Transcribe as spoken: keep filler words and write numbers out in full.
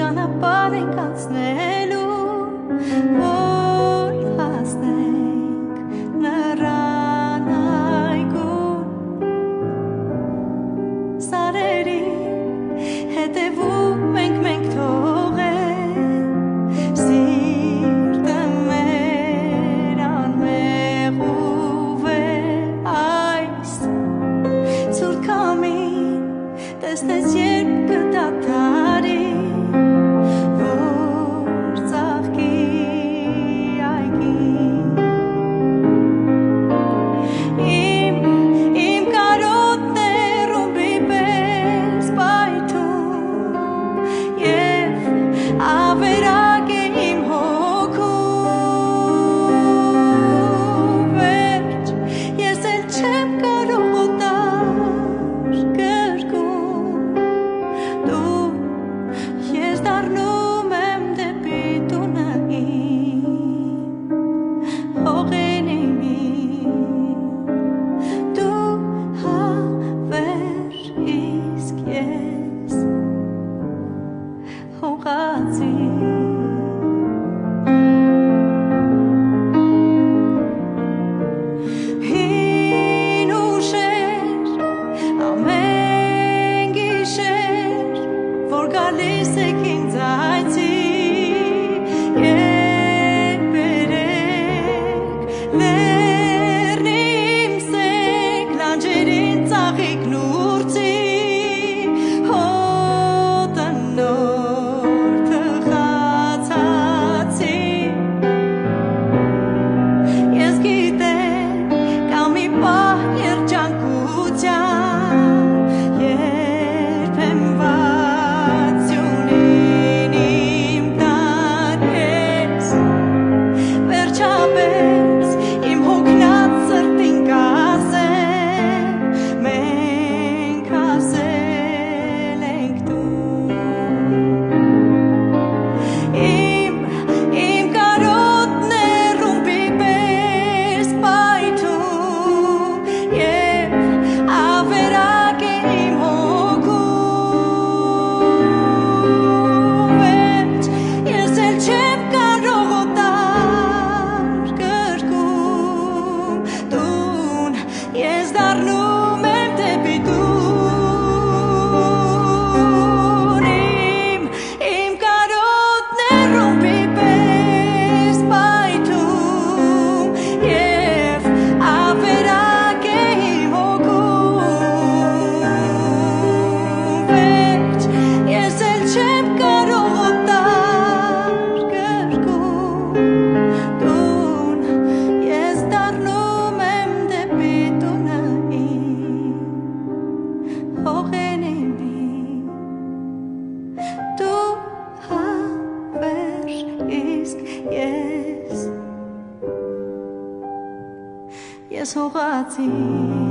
ճանապարհ ենք անցնելու, որ հասնենք նրան այգուն, սարերի հետևում ենք մենք թողել, սիրտը մեր անմեղ այս ցուրտ քամին տեսնես երբ կդադարի, որ ծաղկի այգին, իմ իմ կարոտներ ռումբի պես պայթում և ավերակ է իմ հոգում, վերջ ես էլ չեմ կարող օտար կրկում, դու ես դառնում եմ դեպի տունը իմ, հողին իմին, դու հավեր, իսկ ես հողացի, հին ուշեր, ամեն գիշեր, որ գալիս եք ինձ այցի, երբ բերեք լեռնի իմ սեք, լանջերին ծաղիկ նուրցի, հոտը նոր թխացացի, ես գիտեմ կա մի պահ երջանկության, երբ եմ վացյունին իմ տան ես, վերջապես իմ հոգնած սրտին կասեմ, մենք հասել ենք տուն, իմ իմ կարոտներ ռումբի պես պայթում և ավերակ է իմ հոգում, վերջ ես էլ չեմ կարող օտար կրկում, տուն ես դառնում եմ դեպի տուն, իմ իմ կարոտներ ռումբի պես պայթում և ավերակ է իմ հոգում, վերջ ես էլ չեմ կարող օտար կրկում, տուն ես դառնում եմ դեպի տունը իմ, հողին իմին, դու հավեր, իսկ ես ես հողացի